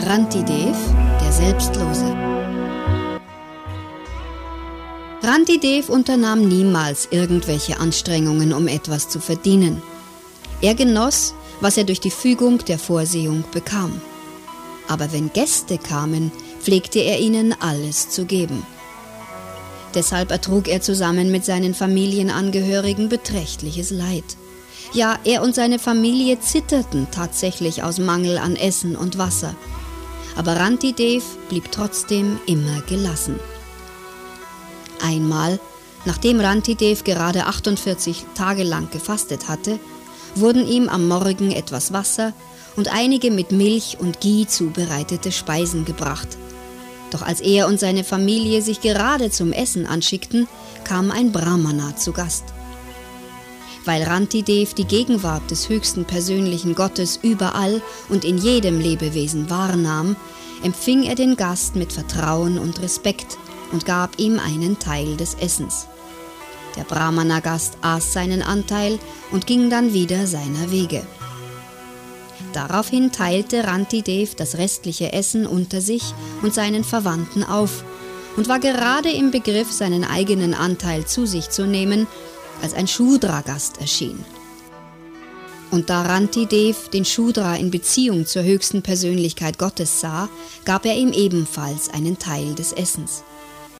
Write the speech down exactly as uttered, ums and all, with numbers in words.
Rantidev, der Selbstlose. Rantidev unternahm niemals irgendwelche Anstrengungen, um etwas zu verdienen. Er genoss, was er durch die Fügung der Vorsehung bekam. Aber wenn Gäste kamen, pflegte er ihnen alles zu geben. Deshalb ertrug er zusammen mit seinen Familienangehörigen beträchtliches Leid. Ja, er und seine Familie zitterten tatsächlich aus Mangel an Essen und Wasser. Aber Rantidev blieb trotzdem immer gelassen. Einmal, nachdem Rantidev gerade achtundvierzig Tage lang gefastet hatte, wurden ihm am Morgen etwas Wasser und einige mit Milch und Ghee zubereitete Speisen gebracht. Doch als er und seine Familie sich gerade zum Essen anschickten, kam ein Brahmana zu Gast. Weil Rantidev die Gegenwart des höchsten persönlichen Gottes überall und in jedem Lebewesen wahrnahm, empfing er den Gast mit Vertrauen und Respekt und gab ihm einen Teil des Essens. Der Brahmana-Gast aß seinen Anteil und ging dann wieder seiner Wege. Daraufhin teilte Rantidev das restliche Essen unter sich und seinen Verwandten auf und war gerade im Begriff, seinen eigenen Anteil zu sich zu nehmen, als ein Shudra-Gast erschien. Und da Rantidev den Shudra in Beziehung zur höchsten Persönlichkeit Gottes sah, gab er ihm ebenfalls einen Teil des Essens.